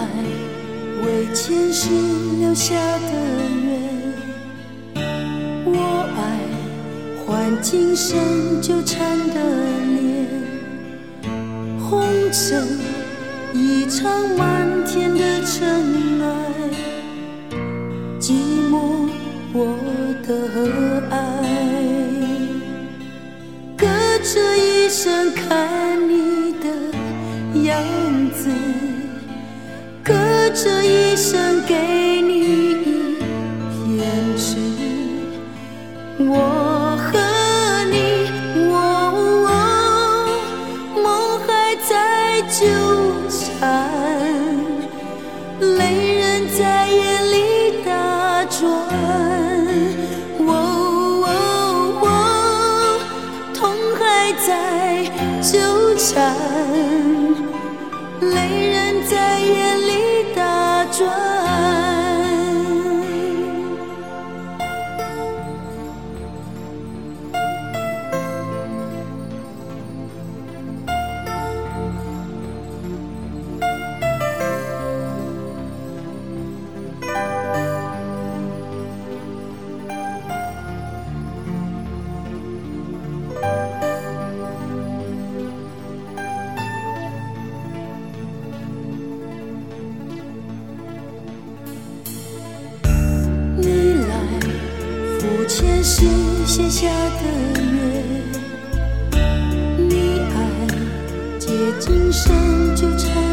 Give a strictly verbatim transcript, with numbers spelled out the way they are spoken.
爱为前世留下的缘，我爱换今生纠缠的脸，红尘一场漫天的尘埃，寂寞我的爱，隔着一生看你的样子，隔着一生给你一片纸，我和你，哦哦，梦还在纠缠，泪人在眼里打转，哦哦哦，痛还在纠缠，泪人在眼里打转。前世写下的约，你爱借今生纠缠